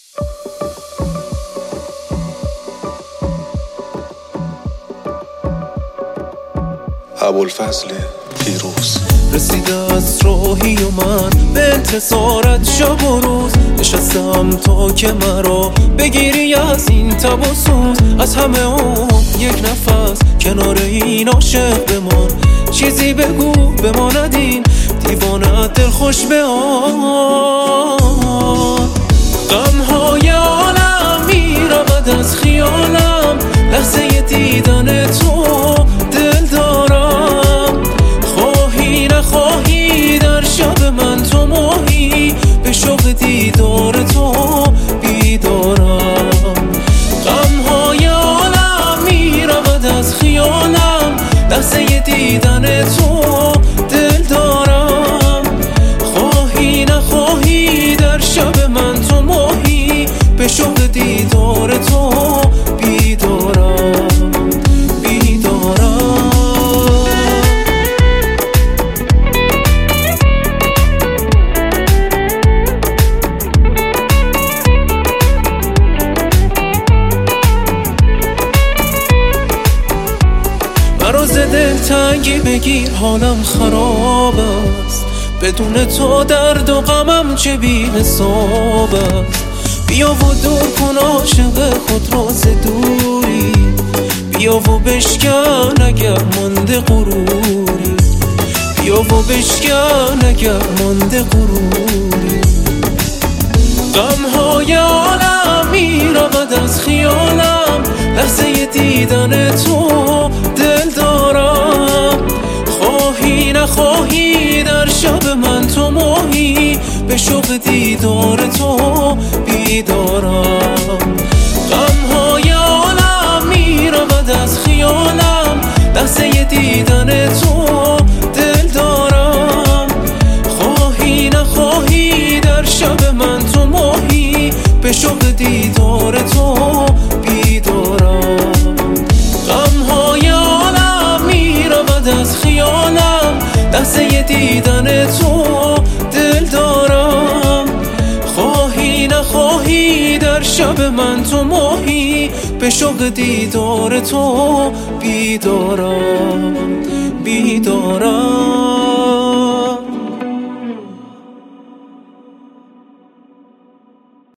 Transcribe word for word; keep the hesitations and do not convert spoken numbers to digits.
ابوالفضل پیروز. رسیده از راهی و من به انتصارت شب و روز، نشستم تا که مرا بگیری از این تب و سوز. از همه اون یک نفس کنار این عاشق بمان، چیزی بگو بماندین دیوانه دل خوش به آن. غمهای عالم میرود از خیالم، لحظه دیدن تو دل دارم. خواهی نخواهی در شب من تو ماهی، به شوق دیدار تو بیدارم. غمهای عالم میرود از خیالم، لحظه دیدن تو دل دارم. خواهی نخواهی در شب من تو ماهی، به شوق دیدار تو بیدارم بیدارم. مرا ز دلتنگی بگیر حالم خراب است، بدون تو درد و غمم چه بی حساب است. بیا و دور کن عاشق خود را ز دوری، بیا و بشکن اگر مانده غروری، بیا و بشکن اگر مانده غروری. غمهای عالم میرود از خیالم، لحظه دیدن تو دل دارم. خواهی نخواهی در شب من تو ماهی، به شوق دیدار تو بیدارم. غمهای عالم میرود از خیالم، لحظه دیدن تو دل دارم. خواهی نخواهی در شب من تو ماهی، به شوق دیدار تو بیدارم. غمهای عالم میرود از خیالم، لحظه دیدن تو دل دارم. خواهی نخواهی در شب من تو ماهی، به شوق دیدار تو بیدارم بیدارم.